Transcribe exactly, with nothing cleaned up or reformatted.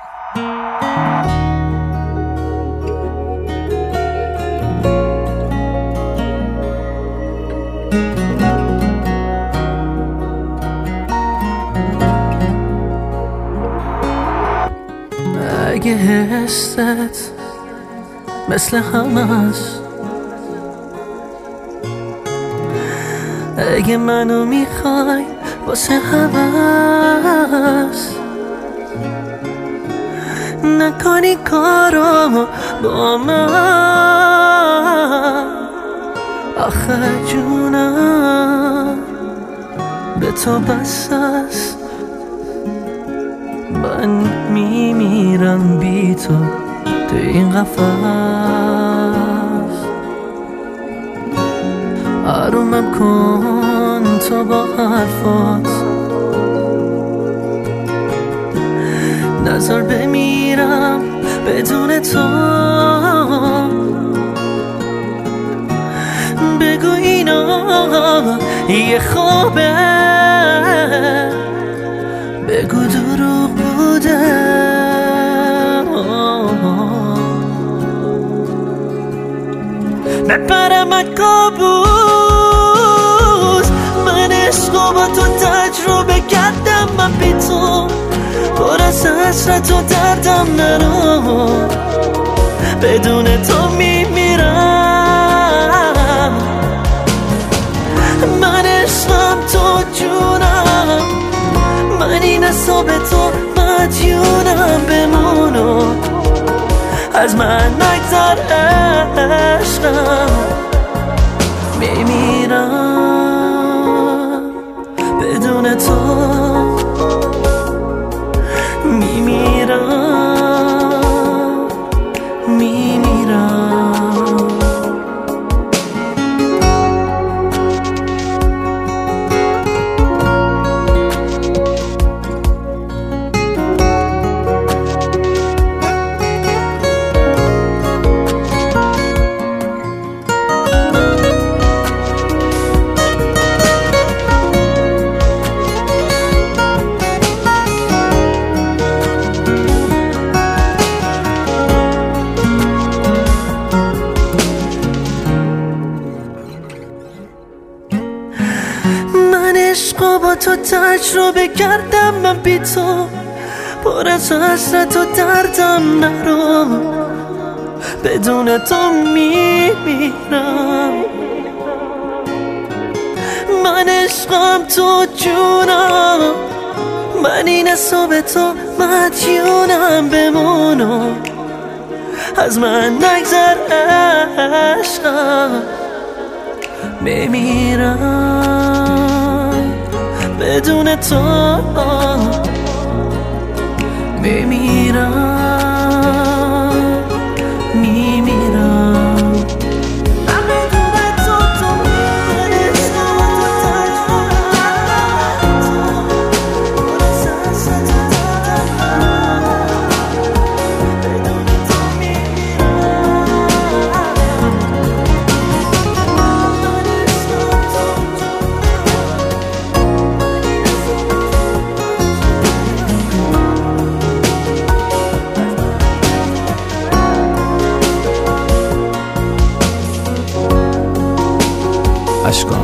اگه حست مثل همش، اگه منو میخوای واسه هوس، نکنی کارو با من. آخه جونم به تو بس است، من میمیرم بی تو تو این قفس. آرومم کن تو با حرفات، نذار بمیرم بدون تو. بگو اینا یه خوابه، بگو دروغ بوده. نپرمت کابوس، من عشقو با تو تجربه کردم. من بی تو پر از حسرت و دردم نرو، بدون تو میمیرم. من عشقم تو جونم، من این حساب تو مدیونم. بمونو از من نگذر عشقم، میمیرم بدون تو، میمیرم میمیرم. عشقو با تو تجربه کردم. من بی تو پر از حسرت و دردم نرو، بدون تو میمیرم. من عشقم تو جونم، من این حساب تو مدیونم. بمونو از من نگذر عشقم، بمیرم بدون تو، بمیرم میمیرم. اشکان